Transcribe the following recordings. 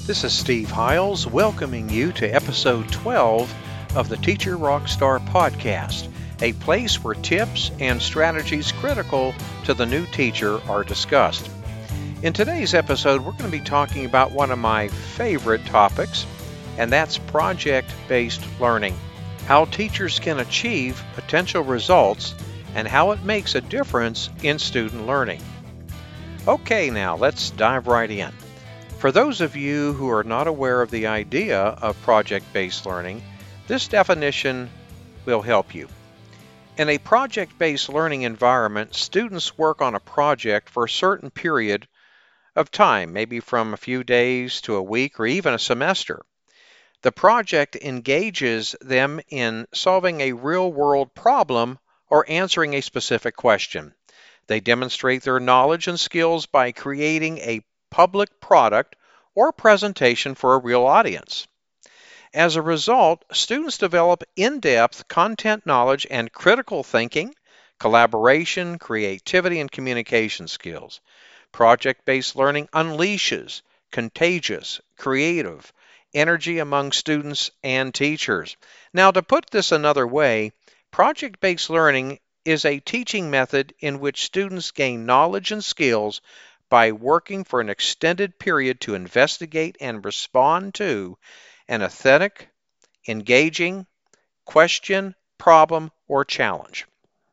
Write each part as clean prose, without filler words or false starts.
This is Steve Hiles welcoming you to episode 12 of the Teacher Rockstar podcast, a place where tips and strategies critical to the new teacher are discussed. In today's episode, we're going to be talking about one of my favorite topics, and that's project-based learning. How teachers can achieve potential results and how it makes a difference in student learning. Okay, now let's dive right in. For those of you who are not aware of the idea of project-based learning, this definition will help you. In a project-based learning environment, students work on a project for a certain period of time, maybe from a few days to a week or even a semester. The project engages them in solving a real-world problem or answering a specific question. They demonstrate their knowledge and skills by creating a public product or presentation for a real audience. As a result, students develop in-depth content knowledge and critical thinking, collaboration, creativity, and communication skills. Project-based learning unleashes contagious, creative energy among students and teachers. Now, to put this another way, project-based learning is a teaching method in which students gain knowledge and skills by working for an extended period to investigate and respond to an authentic, engaging question, problem, or challenge.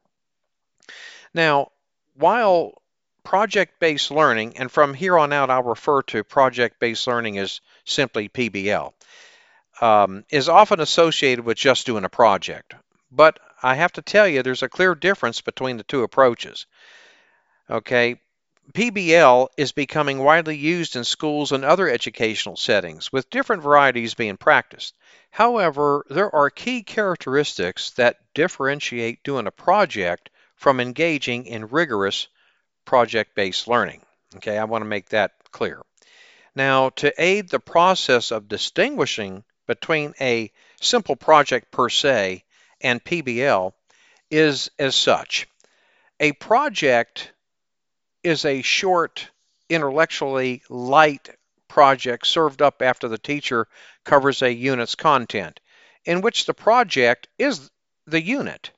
Now, while project-based learning, and from here on out I'll refer to project-based learning as simply PBL, is often associated with just doing a project. But I have to tell you, there's a clear difference between the two approaches. Okay, PBL is becoming widely used in schools and other educational settings, with different varieties being practiced. However, there are key characteristics that differentiate doing a project from engaging in rigorous project-based learning. Okay, I want to make that clear. Now, to aid the process of distinguishing between a simple project per se and PBL is as such. A project is a short, intellectually light project served up after the teacher covers a unit's content, in which the project is the unit.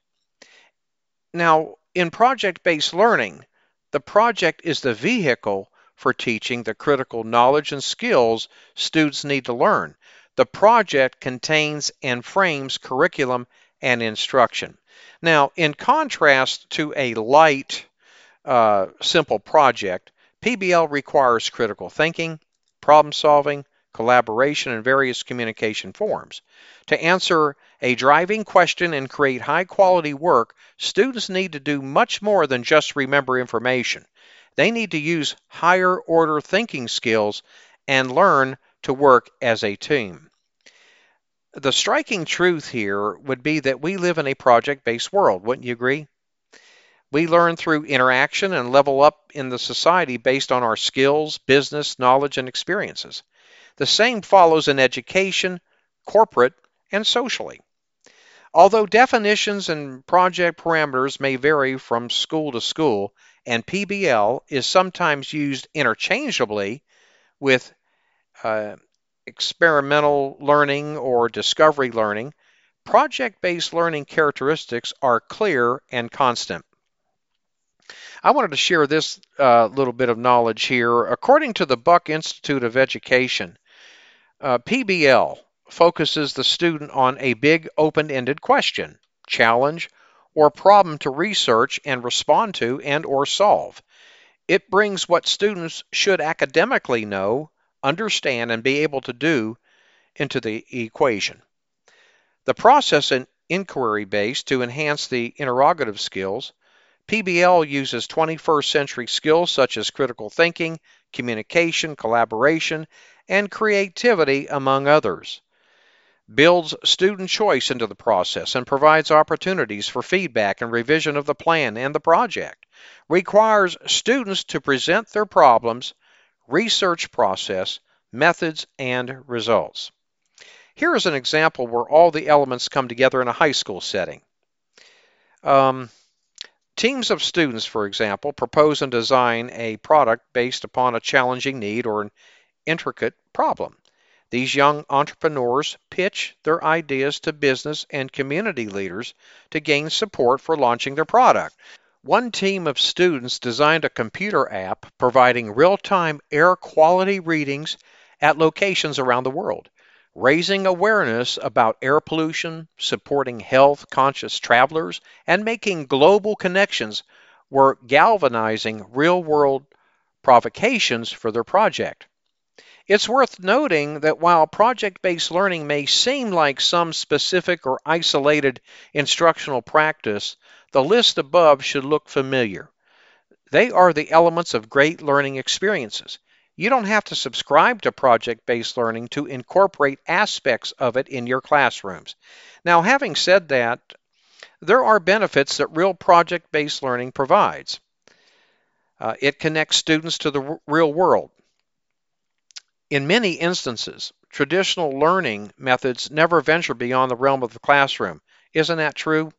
Now, in project-based learning, the project is the vehicle for teaching the critical knowledge and skills students need to learn. The project contains and frames curriculum and instruction. Now, in contrast to a light, simple project, PBL requires critical thinking, problem solving, collaboration, and various communication forms. To answer a driving question and create high quality work, students need to do much more than just remember information. They need to use higher order thinking skills and learn to work as a team. The striking truth here would be that we live in a project-based world, wouldn't you agree? We learn through interaction and level up in the society based on our skills, business, knowledge, and experiences. The same follows in education, corporate, and socially. Although definitions and project parameters may vary from school to school, and PBL is sometimes used interchangeably with experimental learning or discovery learning, project-based learning characteristics are clear and constant. I wanted to share this little bit of knowledge here. According to the Buck Institute of Education, PBL focuses the student on a big open-ended question, challenge, or problem to research and respond to and or solve. It brings what students should academically know, understand, and be able to do into the equation. The process is inquiry-based to enhance the interrogative skills. PBL uses 21st century skills such as critical thinking, communication, collaboration, and creativity, among others. Builds student choice into the process and provides opportunities for feedback and revision of the plan and the project. Requires students to present their problems, research process, methods, and results. Here is an example where all the elements come together in a high school setting. Teams of students, for example, propose and design a product based upon a challenging need or an intricate problem. These young entrepreneurs pitch their ideas to business and community leaders to gain support for launching their product. One team of students designed a computer app providing real-time air quality readings at locations around the world, raising awareness about air pollution, supporting health-conscious travelers, and making global connections were galvanizing real-world provocations for their project. It's worth noting that while project-based learning may seem like some specific or isolated instructional practice, the list above should look familiar. They are the elements of great learning experiences. You don't have to subscribe to project-based learning to incorporate aspects of it in your classrooms. Now, having said that, there are benefits that real project-based learning provides. It connects students to the real world. In many instances, traditional learning methods never venture beyond the realm of the classroom. Isn't that true?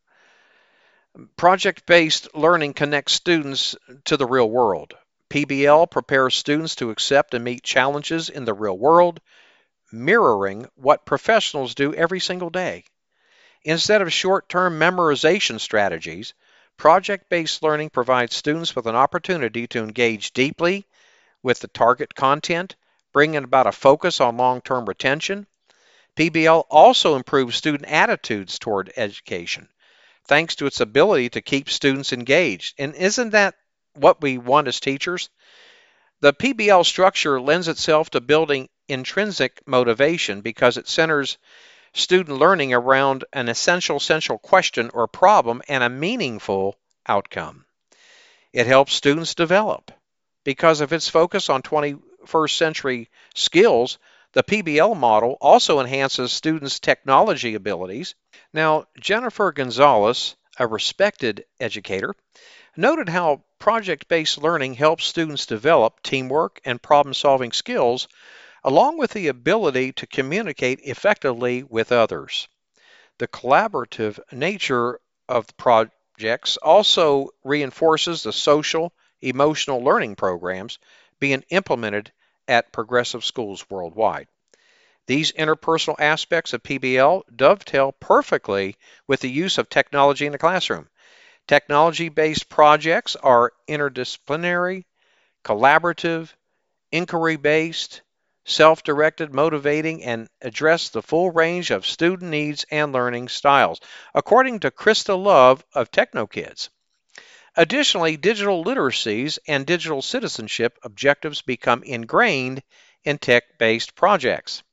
Project-based learning connects students to the real world. PBL prepares students to accept and meet challenges in the real world, mirroring what professionals do every single day. Instead of short-term memorization strategies, project-based learning provides students with an opportunity to engage deeply with the target content, bringing about a focus on long-term retention. PBL also improves student attitudes toward education, thanks to its ability to keep students engaged. And isn't that what we want as teachers? The PBL structure lends itself to building intrinsic motivation because it centers student learning around an essential question or problem and a meaningful outcome. It helps students develop. Because of its focus on 21st century skills, the PBL model also enhances students' technology abilities. Now, Jennifer Gonzalez, a respected educator, noted how project-based learning helps students develop teamwork and problem-solving skills, along with the ability to communicate effectively with others. The collaborative nature of the projects also reinforces the social, emotional learning programs being implemented at progressive schools worldwide. These interpersonal aspects of PBL dovetail perfectly with the use of technology in the classroom. Technology-based projects are interdisciplinary, collaborative, inquiry-based, self-directed, motivating, and address the full range of student needs and learning styles, according to Krista Love of TechnoKids. Additionally, digital literacies and digital citizenship objectives become ingrained in tech-based projects.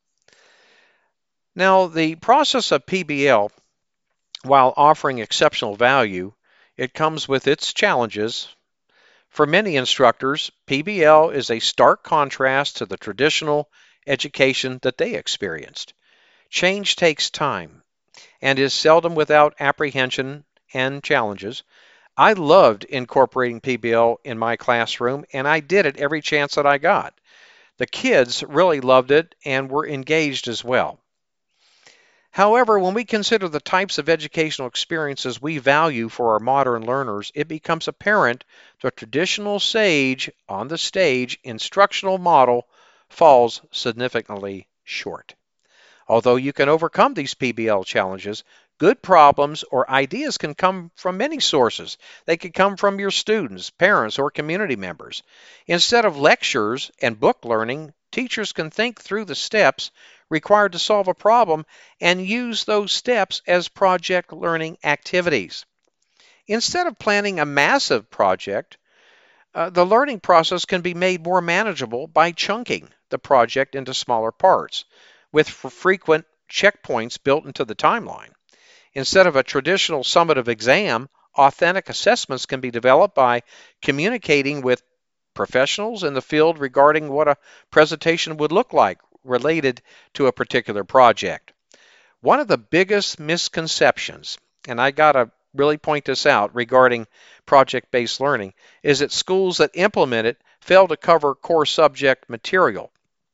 Now, the process of PBL, while offering exceptional value, it comes with its challenges. For many instructors, PBL is a stark contrast to the traditional education that they experienced. Change takes time and is seldom without apprehension and challenges. I loved incorporating PBL in my classroom, and I did it every chance that I got. The kids really loved it and were engaged as well. However, when we consider the types of educational experiences we value for our modern learners, it becomes apparent the traditional SAGE on the stage instructional model falls significantly short. Although you can overcome these PBL challenges, good problems or ideas can come from many sources. They could come from your students, parents, or community members. Instead of lectures and book learning, teachers can think through the steps required to solve a problem and use those steps as project learning activities. Instead of planning a massive project, the learning process can be made more manageable by chunking the project into smaller parts, with frequent checkpoints built into the timeline. Instead of a traditional summative exam, authentic assessments can be developed by communicating with professionals in the field regarding what a presentation would look like related to a particular project. One of the biggest misconceptions, and I got to really point this out regarding project-based learning, is that schools that implement it fail to cover core subject material.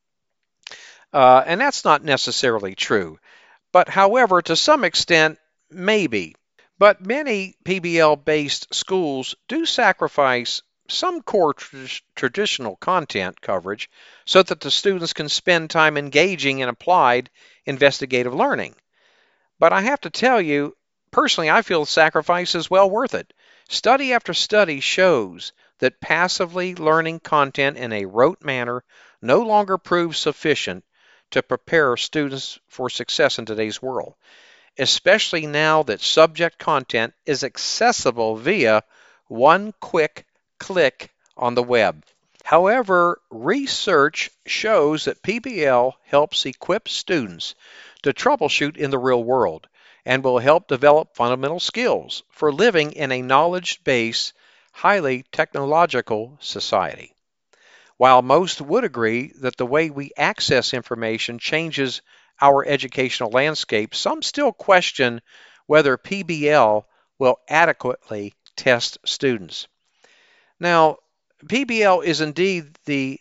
And that's not necessarily true. But however, to some extent, maybe. But many PBL-based schools do sacrifice some core traditional content coverage so that the students can spend time engaging in applied investigative learning. But I have to tell you, personally, I feel the sacrifice is well worth it. Study after study shows that passively learning content in a rote manner no longer proves sufficient to prepare students for success in today's world, especially now that subject content is accessible via one quick click on the web. However, research shows that PBL helps equip students to troubleshoot in the real world and will help develop fundamental skills for living in a knowledge-based, highly technological society. While most would agree that the way we access information changes our educational landscape, some still question whether PBL will adequately test students. Now, PBL is indeed the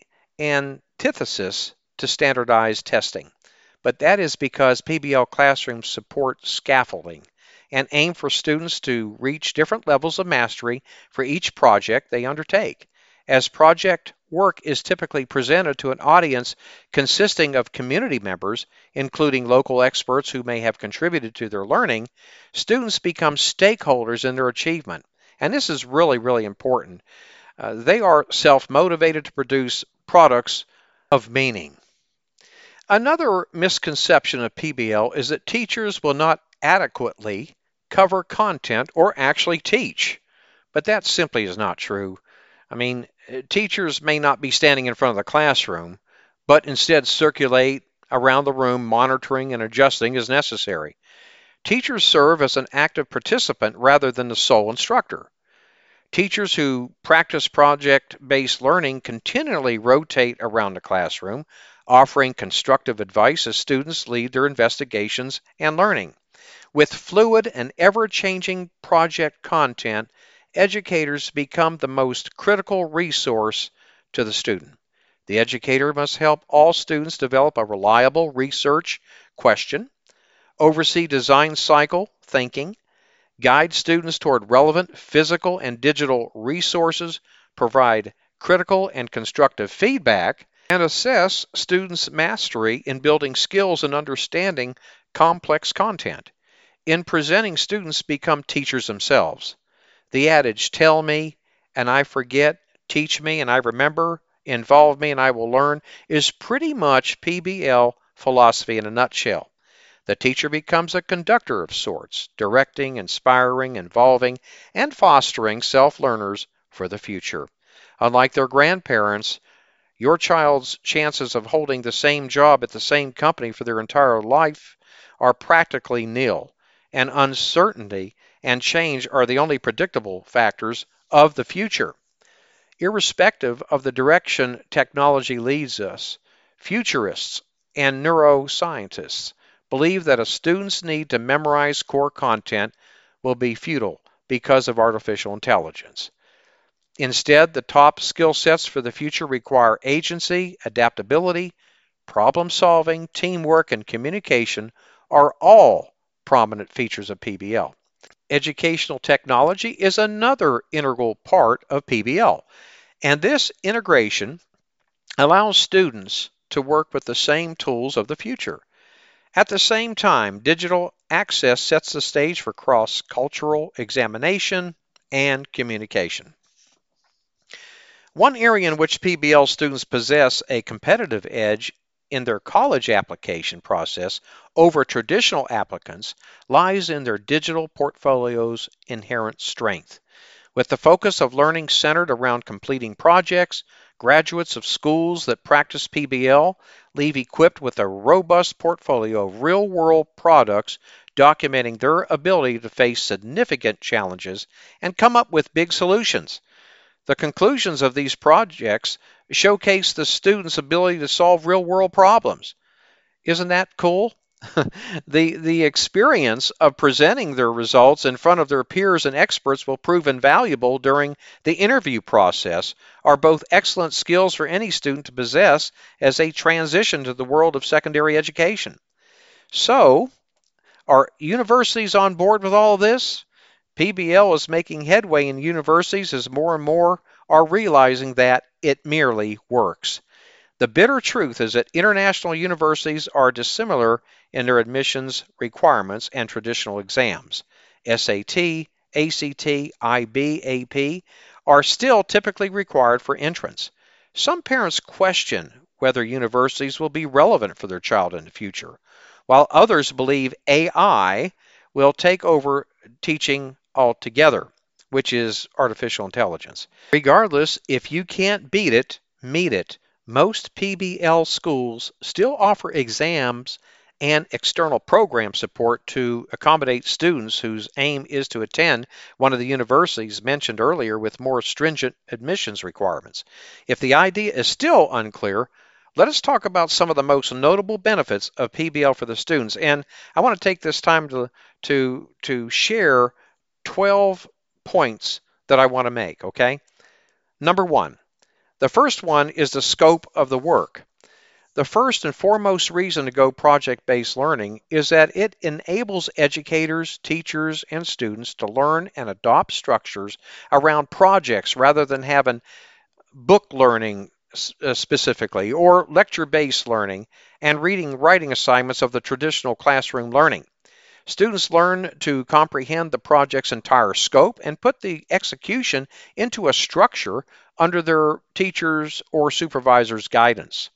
antithesis to standardized testing, but that is because PBL classrooms support scaffolding and aim for students to reach different levels of mastery for each project they undertake. As project work is typically presented to an audience consisting of community members, including local experts who may have contributed to their learning, students become stakeholders in their achievement. And this is really, really important. They are self-motivated to produce products of meaning. Another misconception of PBL is that teachers will not adequately cover content or actually teach, but that simply is not true. I mean, teachers may not be standing in front of the classroom, but instead circulate around the room, monitoring and adjusting as necessary. Teachers serve as an active participant rather than the sole instructor. Teachers who practice project-based learning continually rotate around the classroom, offering constructive advice as students lead their investigations and learning. With fluid and ever-changing project content, educators become the most critical resource to the student. The educator must help all students develop a reliable research question, oversee design cycle thinking, guide students toward relevant physical and digital resources, provide critical and constructive feedback, and assess students' mastery in building skills and understanding complex content. In presenting, students become teachers themselves. The adage, tell me and I forget, teach me and I remember, involve me and I will learn, is pretty much PBL philosophy in a nutshell. The teacher becomes a conductor of sorts, directing, inspiring, involving, and fostering self-learners for the future. Unlike their grandparents, your child's chances of holding the same job at the same company for their entire life are practically nil, and uncertainty and change are the only predictable factors of the future. Irrespective of the direction technology leads us, futurists and neuroscientists believe that a student's need to memorize core content will be futile because of artificial intelligence. Instead, the top skill sets for the future require agency, adaptability, problem solving, teamwork, and communication are all prominent features of PBL. Educational technology is another integral part of PBL, and this integration allows students to work with the same tools of the future. At the same time, digital access sets the stage for cross-cultural examination and communication. One area in which PBL students possess a competitive edge in their college application process over traditional applicants lies in their digital portfolio's inherent strength. With the focus of learning centered around completing projects, graduates of schools that practice PBL leave equipped with a robust portfolio of real-world products documenting their ability to face significant challenges and come up with big solutions. The conclusions of these projects showcase the students' ability to solve real-world problems. Isn't that cool? The experience of presenting their results in front of their peers and experts will prove invaluable during the interview process, are both excellent skills for any student to possess as they transition to the world of secondary education. So, are universities on board with all of this? PBL is making headway in universities as more and more are realizing that it merely works. The bitter truth is that international universities are dissimilar in their admissions requirements and traditional exams. SAT, ACT, IB, AP are still typically required for entrance. Some parents question whether universities will be relevant for their child in the future, while others believe AI will take over teaching altogether, which is artificial intelligence. Regardless, if you can't beat it, meet it. Most PBL schools still offer exams and external program support to accommodate students whose aim is to attend one of the universities mentioned earlier with more stringent admissions requirements. If the idea is still unclear, let us talk about some of the most notable benefits of PBL for the students. And I want to take this time to share 12 points that I want to make, okay? Number one, the first one is the scope of the work. The first and foremost reason to go project-based learning is that it enables educators, teachers, and students to learn and adopt structures around projects rather than having book learning specifically or lecture-based learning and writing assignments of the traditional classroom learning. Students learn to comprehend the project's entire scope and put the execution into a structure under their teacher's or supervisor's guidance.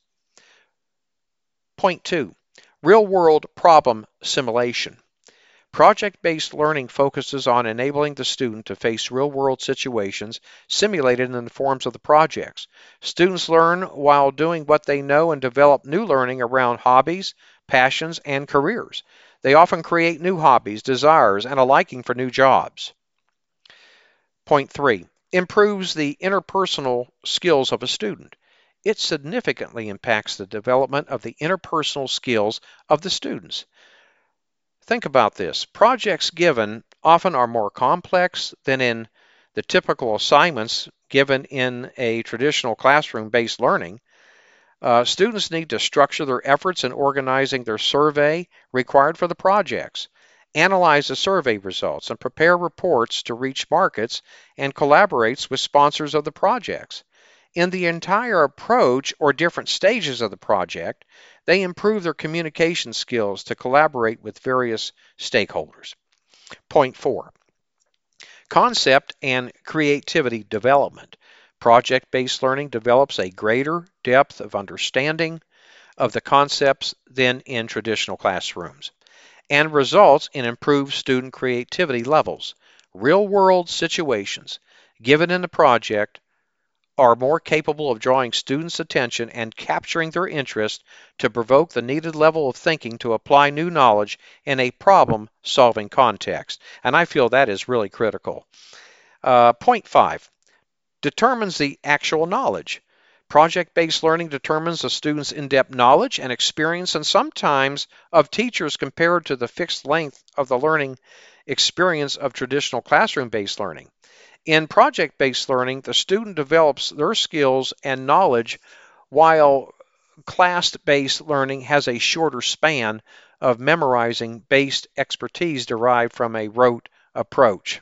Point 2, real-world problem simulation. Project-based learning focuses on enabling the student to face real-world situations simulated in the forms of the projects. Students learn while doing what they know and develop new learning around hobbies, passions, and careers. They often create new hobbies, desires, and a liking for new jobs. Point 3, improves the interpersonal skills of a student. It significantly impacts the development of the interpersonal skills of the students. Think about this. Projects given often are more complex than in the typical assignments given in a traditional classroom-based learning. Students need to structure their efforts in organizing their survey required for the projects, analyze the survey results, and prepare reports to reach markets and collaborates with sponsors of the projects. In the entire approach or different stages of the project, they improve their communication skills to collaborate with various stakeholders. Point 4, concept and creativity development. Project-based learning develops a greater depth of understanding of the concepts than in traditional classrooms and results in improved student creativity levels. Real-world situations given in the project are more capable of drawing students' attention and capturing their interest to provoke the needed level of thinking to apply new knowledge in a problem-solving context. And I feel that is really critical. Point 5, determines the actual knowledge. Project-based learning determines the student's in-depth knowledge and experience and sometimes of teachers compared to the fixed length of the learning experience of traditional classroom-based learning. In project-based learning, the student develops their skills and knowledge while class-based learning has a shorter span of memorizing based expertise derived from a rote approach.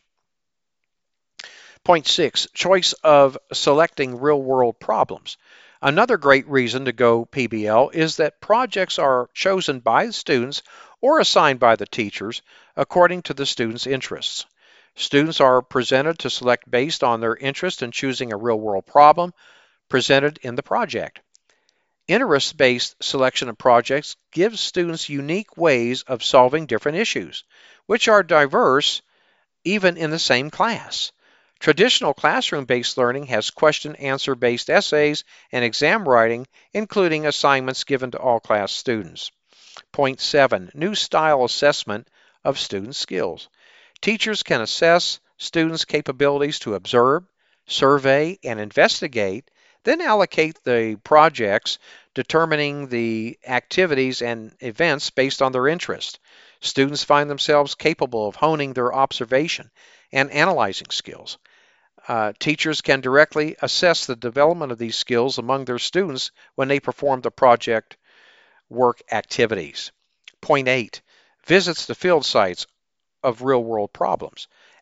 Point 6, choice of selecting real-world problems. Another great reason to go PBL is that projects are chosen by the students or assigned by the teachers according to the students' interests. Students are presented to select based on their interest in choosing a real-world problem presented in the project. Interest-based selection of projects gives students unique ways of solving different issues, which are diverse even in the same class. Traditional classroom-based learning has question-answer-based essays and exam writing, including assignments given to all class students. Point 7, new style assessment of student skills. Teachers can assess students' capabilities to observe, survey, and investigate, then allocate the projects, determining the activities and events based on their interest. Students find themselves capable of honing their observation and analyzing skills. Teachers can directly assess the development of these skills among their students when they perform the project work activities. Point 8, visits the field sites of real-world problems.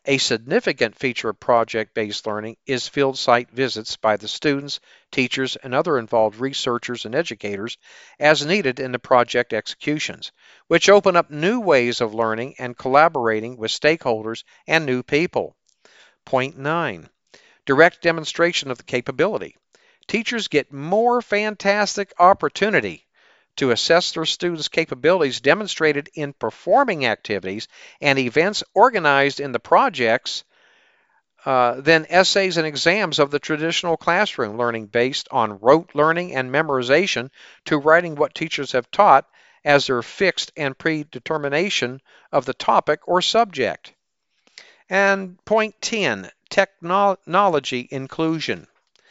A significant feature of project-based learning is field site visits by the students, teachers, and other involved researchers and educators as needed in the project executions, which open up new ways of learning and collaborating with stakeholders and new people. Point 9. Direct demonstration of the capability. Teachers get more fantastic opportunity to assess their students' capabilities demonstrated in performing activities and events organized in the projects than essays and exams of the traditional classroom learning based on rote learning and memorization to writing what teachers have taught as their fixed and predetermination of the topic or subject. And point 10, technology inclusion.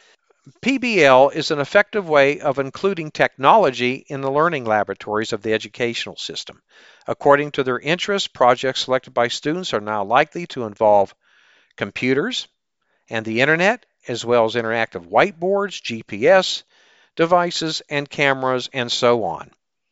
PBL is an effective way of including technology in the learning laboratories of the educational system. According to their interests, projects selected by students are now likely to involve computers and the internet, as well as interactive whiteboards, GPS devices, and cameras, and so on.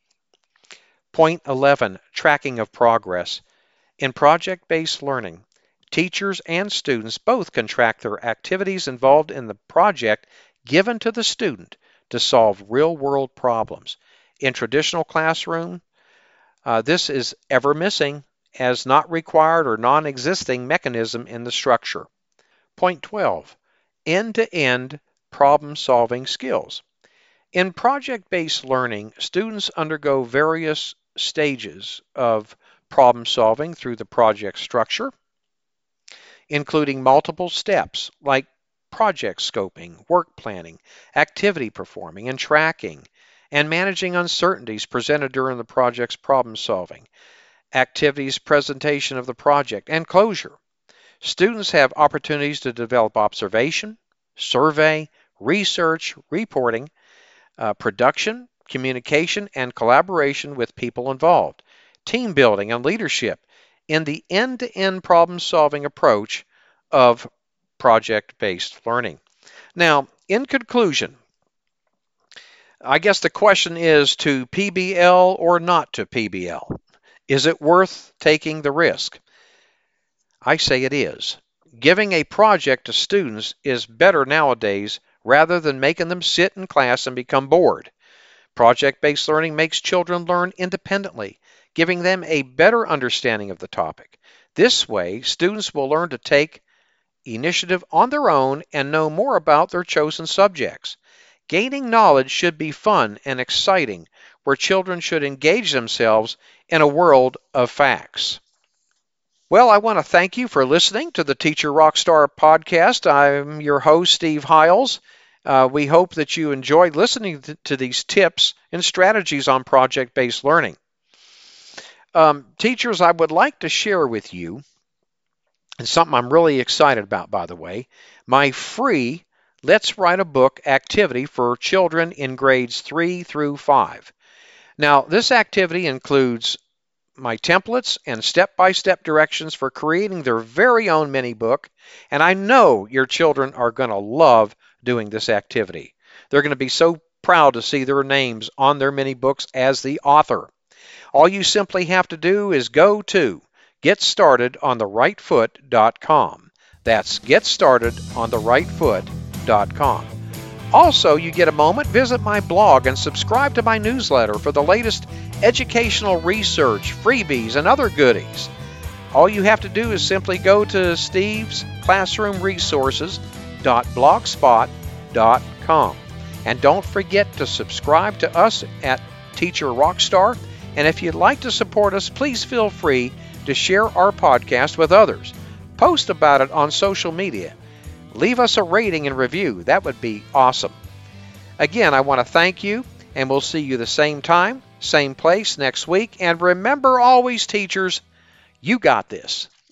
Point 11, tracking of progress. In project-based learning, teachers and students both can track their activities involved in the project given to the student to solve real-world problems. In traditional classroom, this is ever missing as not required or non-existing mechanism in the structure. Point 12, end-to-end problem-solving skills. In project-based learning, students undergo various stages of problem solving through the project structure, including multiple steps like project scoping, work planning, activity performing, and tracking, and managing uncertainties presented during the project's problem solving, activities, presentation of the project, and closure. Students have opportunities to develop observation, survey, research, reporting, production, communication, and collaboration with people involved, team building and leadership in the end-to-end problem-solving approach of project-based learning. Now, in conclusion, I guess the question is to PBL or not to PBL. Is it worth taking the risk? I say it is. Giving a project to students is better nowadays rather than making them sit in class and become bored. Project-based learning makes children learn independently, giving them a better understanding of the topic. This way, students will learn to take initiative on their own and know more about their chosen subjects. Gaining knowledge should be fun and exciting, where children should engage themselves in a world of facts. Well, I want to thank you for listening to the Teacher Rockstar podcast. I'm your host, Steve Hiles. We hope that you enjoyed listening to these tips and strategies on project-based learning. Teachers, I would like to share with you, and something I'm really excited about, by the way, my free Let's Write a Book activity for children in grades 3 through 5. Now, this activity includes my templates and step-by-step directions for creating their very own mini book, and I know your children are going to love doing this activity. They're going to be so proud to see their names on their mini books as the author. All you simply have to do is go to getstartedontheRightFoot.com. That's getstartedontheRightFoot.com. Also, you get a moment, visit my blog and subscribe to my newsletter for the latest educational research, freebies, and other goodies. All you have to do is simply go to stevesclassroomresources.blogspot.com. And don't forget to subscribe to us at Teacher Rockstar. And if you'd like to support us, please feel free to share our podcast with others. Post about it on social media. Leave us a rating and review. That would be awesome. Again, I want to thank you, and we'll see you the same time, same place next week. And remember always, teachers, you got this.